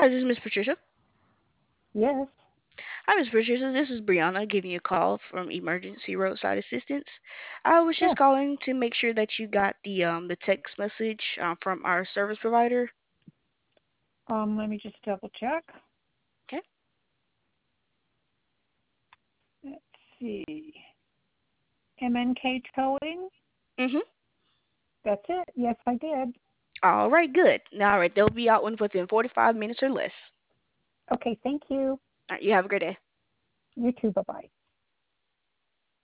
Hi, this is Miss Patricia. Yes. Hi, Miss Patricia. This is Brianna giving you a call from Emergency Roadside Assistance. I was just Yes. calling to make sure that you got the text message from our service provider. Let me just double check. Okay. Let's see. MNK Towing. Mhm. That's it. Yes, I did. All right. Good. All right. They'll be out within 45 minutes or less. Okay, thank you. All right. You have a great day. You too. Bye bye.